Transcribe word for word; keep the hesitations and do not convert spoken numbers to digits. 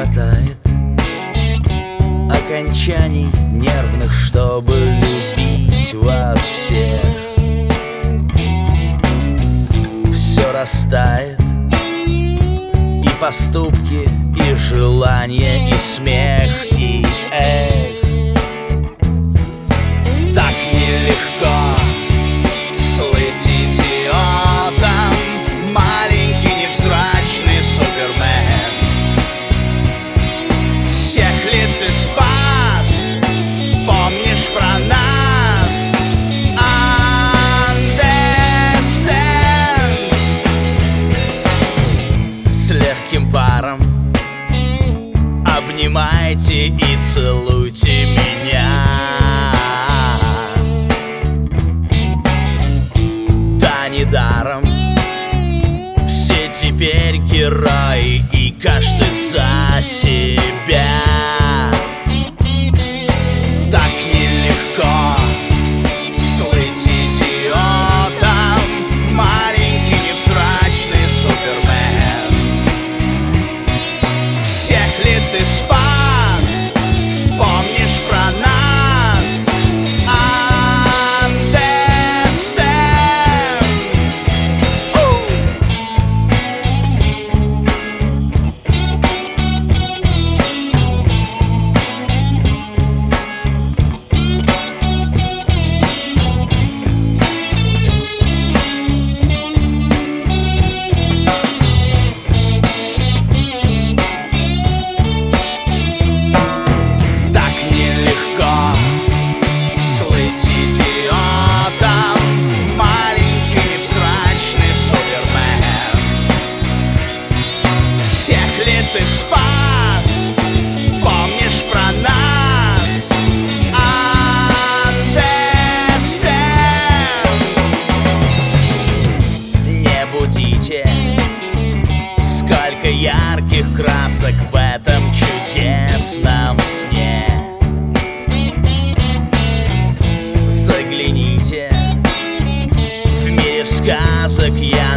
хватает окончаний нервных, чтобы любить вас всех. Все растает, и поступки, и желания, и смех, и эх. Так нелегко слыть идиотом, маленький невзрачный супермен. Всех ли ты спас? Помнишь про нас? Understand. С легким паром обнимайте и целуйте меня. Да, недаром все теперь герои, и каждый за себя. Так нелегко слыть идиотом, маленький невзрачный супермен. Всех ли ты спас? Помнишь про нас? Understand. Так нелегко слыть идиотом, маленький невзрачный супермен. Всех ли ты спас? Помнишь про нас? Understand. Не будите, сколько ярких красок в этом чудесном сне. Загляните, в мире сказок я